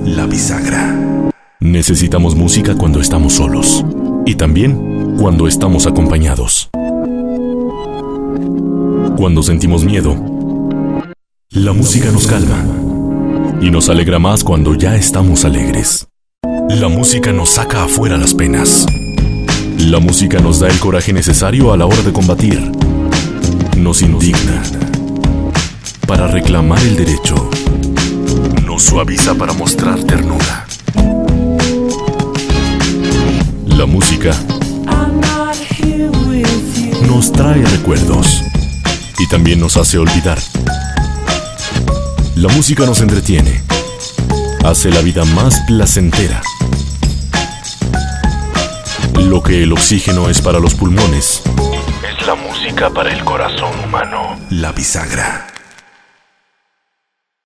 La bisagra. Necesitamos música cuando estamos solos y también cuando estamos acompañados. Cuando sentimos miedo, la música nos calma y nos alegra más cuando ya estamos alegres. La música nos saca afuera las penas. La música nos da el coraje necesario a la hora de combatir. Nos indigna para reclamar el derecho. Nos suaviza para mostrar ternura. La música nos trae recuerdos y también nos hace olvidar. La música nos entretiene, hace la vida más placentera. Lo que el oxígeno es para los pulmones, es la música para el corazón humano. La bisagra.